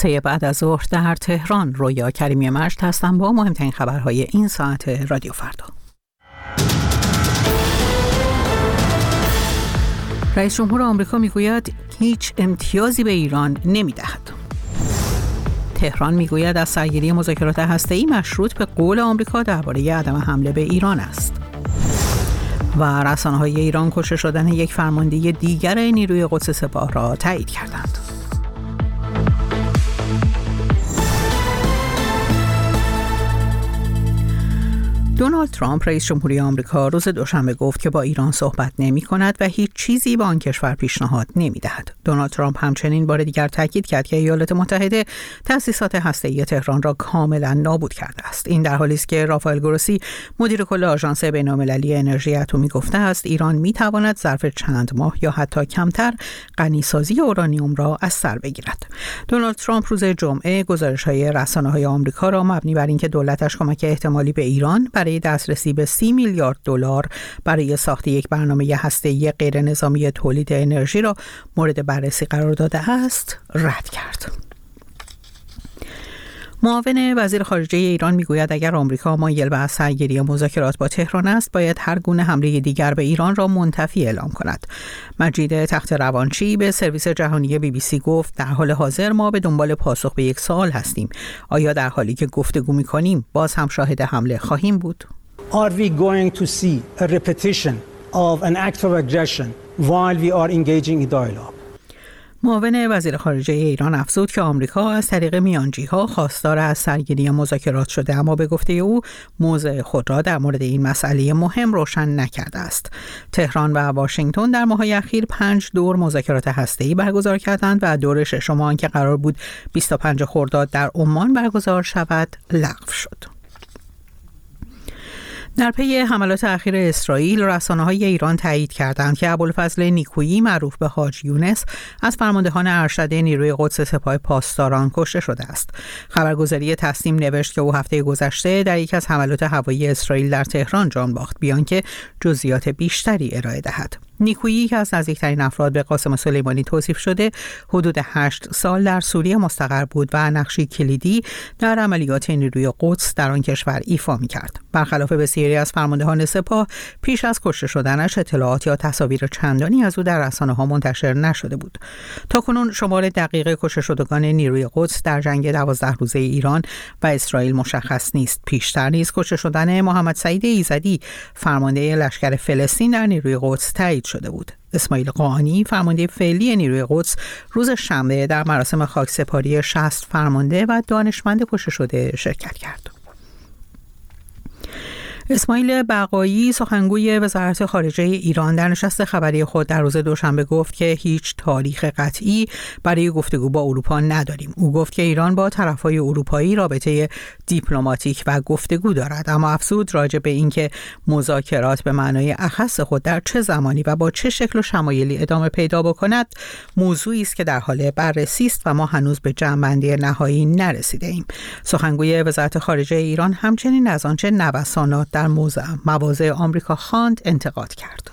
3 بعد از ظهر در تهران. رویا کریمی مجد هستم با مهمترین خبرهای این ساعت رادیو فردا. رئیس جمهور آمریکا میگوید هیچ امتیازی به ایران نمیدهد. تهران میگوید از سرگیری مذاکرات هسته‌ای مشروط به قول آمریکا درباره عدم حمله به ایران است. و رسانه‌های ایران کشته شدن یک فرمانده دیگر نیروی قدس سپاه را تایید کردند. دونالد ترامپ رئیس جمهوری آمریکا روز دوشنبه گفت که با ایران صحبت نمی‌کند و هیچ چیزی به آن کشور پیشنهاد نمی‌دهد. دونالد ترامپ همچنین بار دیگر تاکید کرد که ایالات متحده تأسیسات هسته‌ای تهران را کاملا نابود کرده است. این در حالی است که رافائل گروسی مدیر کل آژانس بین‌المللی انرژی اتمی گفته است ایران می‌تواند ظرف چند ماه یا حتی کمتر غنیسازی اورانیوم را از سر بگیرد. دونالد ترامپ روز جمعه گزارش‌های رسانه‌های آمریکا را مبنی بر اینکه دولتش کمک احتمالی به ایران برای دسترسی به 30 میلیارد دلار برای ساخت یک برنامه هسته‌ای غیر نظامی تولید انرژی را مورد بررسی قرار داده است رد کرد. معاون وزیر خارجه ایران میگوید اگر آمریکا مایل به سرگیری مذاکرات با تهران است باید هر گونه حمله دیگر به ایران را منتفی اعلام کند. مجید تخت روانچی به سرویس جهانی BBC گفت در حال حاضر ما به دنبال پاسخ به یک سوال هستیم. آیا در حالی که گفتگو می‌کنیم باز هم شاهد حمله خواهیم بود؟ Are we going to see a repetition of an act of aggression while we are engaging in dialogue? معاون وزیر خارجه ایران افزود که آمریکا از طریق میانجی‌ها خواستار از سرگیری مذاکرات شده، اما به گفته او موضع خود را در مورد این مسئله مهم روشن نکرده است. تهران و واشنگتن در ماه‌های اخیر 5 دور مذاکرات هسته‌ای برگزار کردند و دور ششم آن که قرار بود 25 خرداد در عمان برگزار شود لغو شد. در پی حملات اخیر اسرائیل، رسانه‌های ایران تایید کردند که ابوالفضل نیکویی معروف به حاج یونس از فرماندهان ارشد نیروی قدس سپاه پاسداران کشته شده است. خبرگزاری تسنیم نوشت که او هفته گذشته در یک از حملات هوایی اسرائیل در تهران جان باخت، بیان که جزئیات بیشتری ارائه دهد. نیکویی که از نزدیکترین افراد به قاسم سلیمانی توصیف شده، حدود 8 سال در سوریه مستقر بود و نقشی کلیدی در عملیات نیروی قدس در آن کشور ایفا می‌کرد. برخلاف بسیاری از فرماندهان سپاه، پیش از کشته شدنش اطلاعات یا تصاویر چندانی از او در رسانه‌ها منتشر نشده بود. تاکنون شمار دقیق کشته شدگان نیروی قدس در جنگ 12 روزه ایران و اسرائیل مشخص نیست. پیشتر نیز کشته شدن محمد سعید ایزدی، فرمانده لشکر فلسطین در نیروی قدس تایید شده بود. اسماعیل قاآنی، فرمانده فعلی نیروی قدس، روز شنبه در مراسم خاکسپاری 60 فرمانده و دانشمند کشته شده شرکت کرد. اسماعیل بقایی، سخنگوی وزارت خارجه ایران، در نشست خبری خود در روز دوشنبه گفت که هیچ تاریخ قطعی برای گفتگو با اروپا نداریم. او گفت که ایران با طرفهای اروپایی رابطه دیپلماتیک و گفتگو دارد، اما افزود راجع به اینکه مذاکرات به معنای اخص خود در چه زمانی و با چه شکل و شمایلی ادامه پیدا بکند موضوعی است که در حال بررسی است و ما هنوز به جمع‌بندی نهایی نرسیده ایم. سخنگوی وزارت خارجه ایران همچنین از آنچه نوسانات در مواضع آمریکا خواند انتقاد کرد.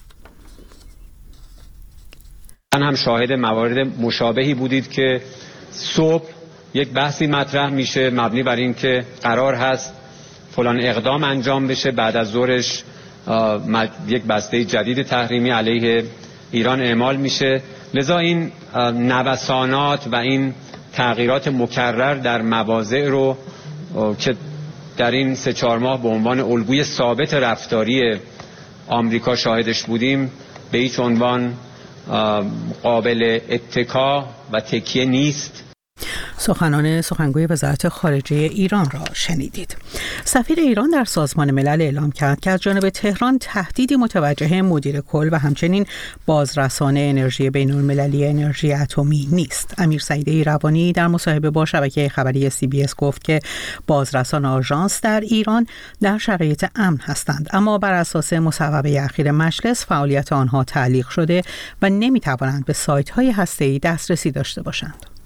من هم شاهد موارد مشابهی بودید که صبح یک بحثی مطرح میشه مبنی بر این که قرار هست فلان اقدام انجام بشه، بعد از ظهرش یک بسته جدید تحریمی علیه ایران اعمال میشه. لذا این نوسانات و این تغییرات مکرر در مواضع رو که در این 3-4 ماه به عنوان الگوی ثابت رفتاری آمریکا شاهدش بودیم، به هیچ عنوان قابل اتکا و تکیه نیست. سخنگوی وزارت خارجه ایران را شنیدید. سفیر ایران در سازمان ملل اعلام کرد که از جانب تهران تهدیدی متوجه مدیر کل و همچنین بازرسان انرژی بین‌المللی انرژی اتمی نیست. امیر سعید ایروانی در مصاحبه با شبکه خبری CBS گفت که بازرسان آژانس در ایران در شرایط امن هستند، اما بر اساس مصوبه اخیر مجلس فعالیت آنها تعلیق شده و نمی‌توانند به سایت‌های هسته‌ای دسترسی داشته باشند.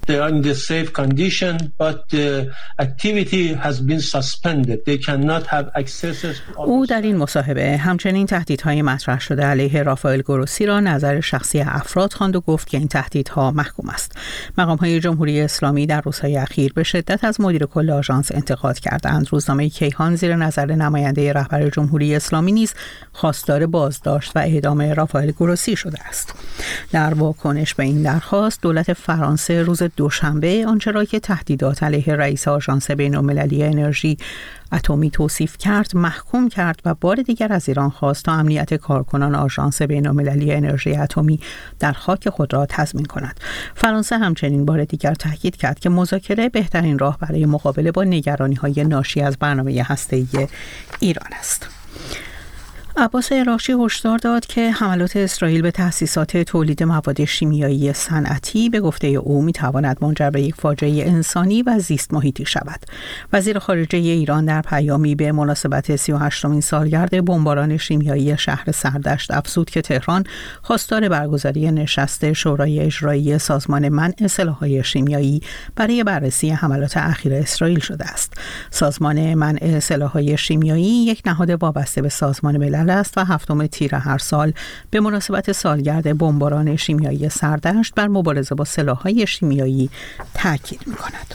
They are in the safe condition, but the activity has been suspended. They cannot have access. او در این مصاحبه همچنین تهدیدهای مطرح شده علیه رافائل گروسی را نظر شخصی افراد خواند و گفت که این تهدیدها محکوم است. مقام‌های جمهوری اسلامی در روزهای اخیر به شدت از مدیر کل آژانس انتقاد کردند. روزنامه کیهان زیر نظر نماینده رهبر جمهوری اسلامی نیز خواستار بازداشت و اعدام رافائل گروسی شده است. در واکنش به این درخواست دولت فرانسه روز دوشنبه آنچه را که تهدیدات علیه رئیس آژانس بین‌المللی انرژی اتمی توصیف کرد محکوم کرد و بار دیگر از ایران خواست تا امنیت کارکنان آژانس بین‌المللی انرژی اتمی در خاک خود را تضمین کند. فرانسه همچنین بار دیگر تاکید کرد که مذاکره بهترین راه برای مقابله با نگرانی‌های ناشی از برنامه هسته‌ای ایران است. عباس عراقچی هشدار داد که حملات اسرائیل به تأسیسات تولید مواد شیمیایی صنعتی به گفته او می‌تواند منجر به یک فاجعه انسانی و زیست محیطی شود. وزیر خارجه ایران در پیامی به مناسبت 38مین سالگرد بمباران شیمیایی شهر سردشت افزود که تهران خواستار برگزاری نشست شورای اجرایی سازمان منع سلاح‌های شیمیایی برای بررسی حملات اخیر اسرائیل شده است. سازمان منع سلاح‌های شیمیایی یک نهاد وابسته به سازمان ملل است و 7 تیر هر سال به مناسبت سالگرد بمباران شیمیایی سردشت بر مبارزه با سلاح‌های شیمیایی تاکید می‌کند.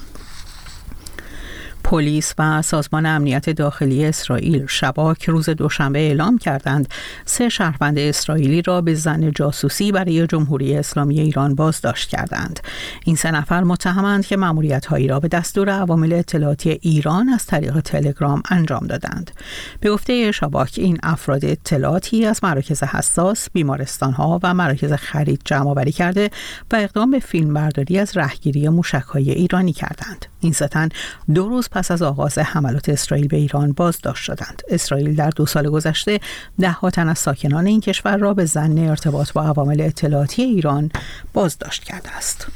پلیس و سازمان امنیت داخلی اسرائیل شباک روز دوشنبه اعلام کردند 3 شهروند اسرائیلی را به ظن جاسوسی برای جمهوری اسلامی ایران بازداشت کردند. این 3 نفر متهمند که مأموریت‌هایی را به دستور عوامل اطلاعاتی ایران از طریق تلگرام انجام دادند. به گفته شباک این افراد اطلاعاتی از مراکز حساس، بیمارستان‌ها و مراکز خرید جمع‌آوری کرده و اقدام به فیلمبرداری از رهگیری موشک‌های ایرانی کردند. این 3 تن 2 روز پس از آغاز حملات اسرائیل به ایران بازداشت شدند. اسرائیل در 2 سال گذشته 10 تن از ساکنان این کشور را به ظن ارتباط با عوامل اطلاعاتی ایران بازداشت کرده است.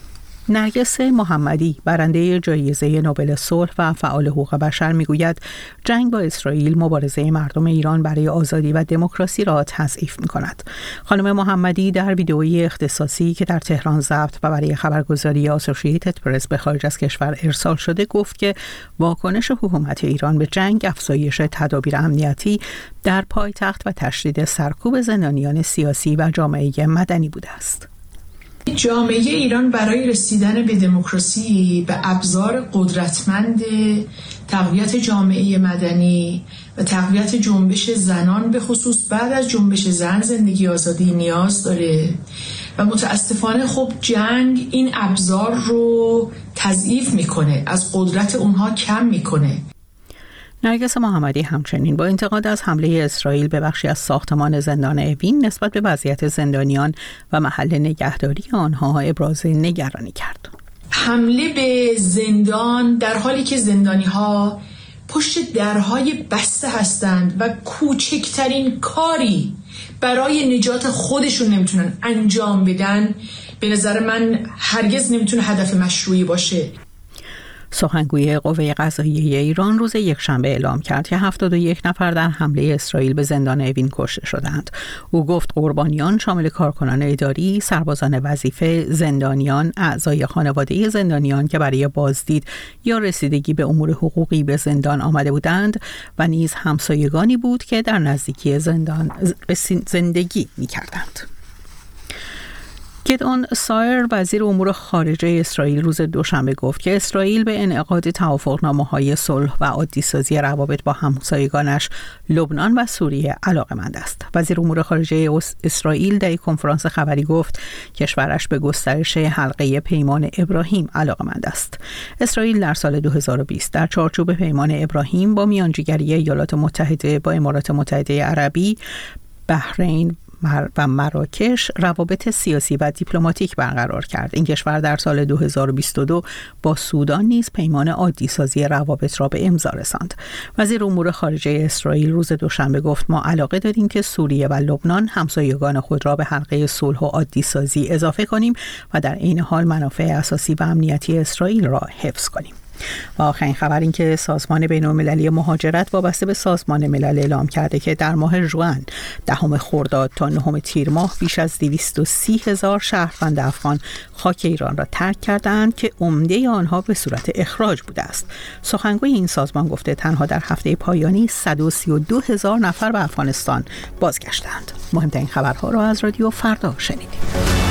نرگس محمدی برنده جایزه نوبل صلح و فعال حقوق بشر میگوید جنگ با اسرائیل مبارزه مردم ایران برای آزادی و دموکراسی را تضعیف می‌کند. خانم محمدی در ویدئویی اختصاصی که در تهران ضبط و برای خبرگزاری آسوشییتد پرس به خارج از کشور ارسال شده گفت که واکنش حکومت ایران به جنگ افزایش تدابیر امنیتی در پایتخت و تشدید سرکوب زندانیان سیاسی و جامعه مدنی بوده است. جامعه ایران برای رسیدن به دموکراسی به ابزار قدرتمند تقویت جامعه مدنی و تقویت جنبش زنان به خصوص بعد از جنبش زن زندگی آزادی نیاز داره و متاسفانه خب جنگ این ابزار رو تضعیف میکنه، از قدرت اونها کم میکنه. نرگس محمدی همچنین با انتقاد از حمله اسرائیل به بخشی از ساختمان زندان اوین نسبت به وضعیت زندانیان و محل نگهداری آنها ابراز نگرانی کرد. حمله به زندان در حالی که زندانی‌ها پشت درهای بسته هستند و کوچکترین کاری برای نجات خودشون نمیتونن انجام بدن، به نظر من هرگز نمیتونه هدف مشروعی باشه. سخنگوی قوه قضاییه ایران روز یکشنبه اعلام کرد که 71 نفر در حمله اسرائیل به زندان اوین کشته شدند. او گفت قربانیان شامل کارکنان اداری، سربازان وظیفه، زندانیان، اعضای خانواده زندانیان که برای بازدید یا رسیدگی به امور حقوقی به زندان آمده بودند و نیز همسایگانی بود که در نزدیکی زندان زندگی می‌کردند. گدئون سایر وزیر امور خارجه اسرائیل روز دوشنبه گفت که اسرائیل به انعقاد توافقنامه‌های صلح و عادی‌سازی روابط با همسایگانش لبنان و سوریه علاقه‌مند است. وزیر امور خارجه اسرائیل در یک کنفرانس خبری گفت کشورش به گسترش حلقه پیمان ابراهیم علاقه‌مند است. اسرائیل در سال 2020 در چارچوب پیمان ابراهیم با میانجیگری ایالات متحده با امارات متحده عربی، بحرین و مراکش روابط سیاسی و دیپلماتیک برقرار کرد. این کشور در سال 2022 با سودان نیز پیمان عادی سازی روابط را به امضا رساند. وزیر امور خارجه اسرائیل روز دوشنبه گفت ما علاقه داریم که سوریه و لبنان همسایگان خود را به حلقه صلح و عادی سازی اضافه کنیم و در عین حال منافع اساسی و امنیتی اسرائیل را حفظ کنیم. و آخرین خبر این که سازمان بین‌المللی مهاجرت وابسته به سازمان ملل اعلام کرده که در ماه ژوئن 10 خرداد تا 9 تیر ماه بیش از 230,000 شهروند افغان خاک ایران را ترک کردند که عمده آنها به صورت اخراج بوده است. سخنگوی این سازمان گفته تنها در هفته پایانی 132,000 نفر به افغانستان بازگشتند. مهمترین خبرها را از رادیو فردا شنیدید.